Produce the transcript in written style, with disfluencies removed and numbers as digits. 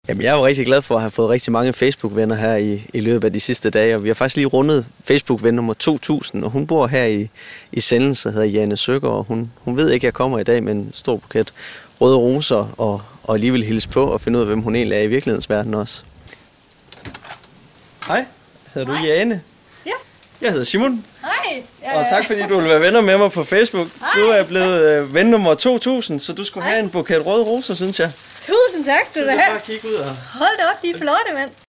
Jamen, jeg er jo rigtig glad for at have fået rigtig mange Facebook-venner her i løbet af de sidste dage, og vi har faktisk lige rundet Facebook-ven nummer 2000, og hun bor her i Sendelse, og hedder Jane Søgaard, og hun ved ikke, at jeg kommer i dag med en stor buket røde roser, og alligevel hilse på og finde ud af, hvem hun egentlig er i virkelighedens verden også. Hej, hedder du Jane? Ja. Jeg hedder Simon. Hej. Og tak fordi du vil være venner med mig på Facebook. Hej. Du er blevet ven nummer 2000, så du skulle have en buket røde roser, synes jeg. Tusind tak skal du Så have. bare kigge ud og... Hold da op, de er flotte, mand.